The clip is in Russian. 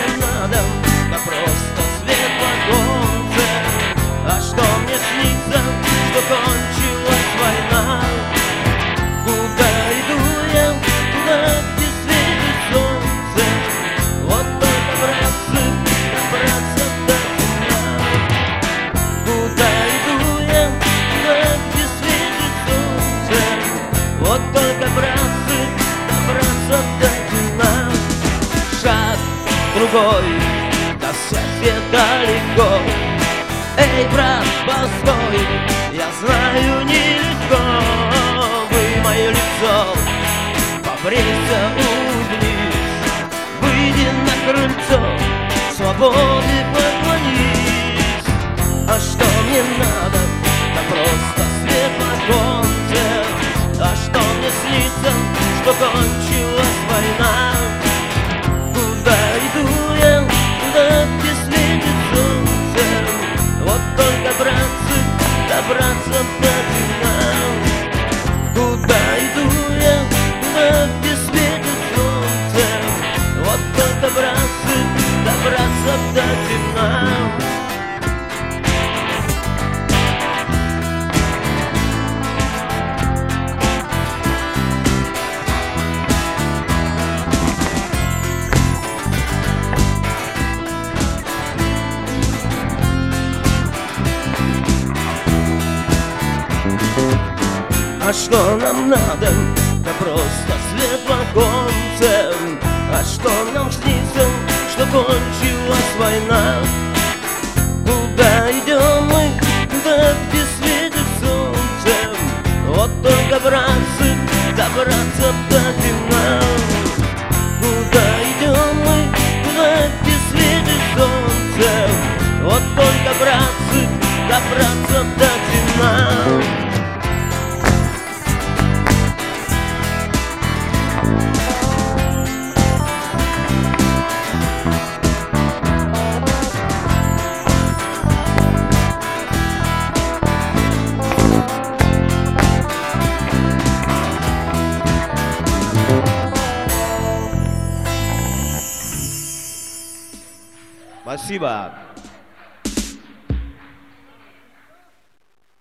мне надо? Да просто свет в оконце. А что мне снится? Что кончилась война. Куда иду я? Туда, где светит солнце. Вот только, братцы, добраться до тебя. Куда иду я? Туда, где светит солнце. Вот только, братцы, добраться до тебя. Шаг другой, до счастья далеко. Эй, брат, постой, я знаю, нелегко. Вы мое лицо, побрейся, улыбнись, выйди на крыльцо, свободы поклонись. А что мне надо? Да просто свет в оконце. А что мне снится? Что кончилась война. Куда иду я? Туда, где светит солнце. Вот только, братцы, добраться до тебя. Куда иду я? Туда, где светит солнце. Вот только, братцы, добраться до тебя. А что нам надо? Да просто свет в оконце. А что нам снится? Что кончилась война. Куда идем мы? Туда, где светит солнце. Вот только, братцы, добраться до тебя. Куда идем мы? Туда, где светит солнце. Вот только, братцы, добраться до тебя. Спасибо.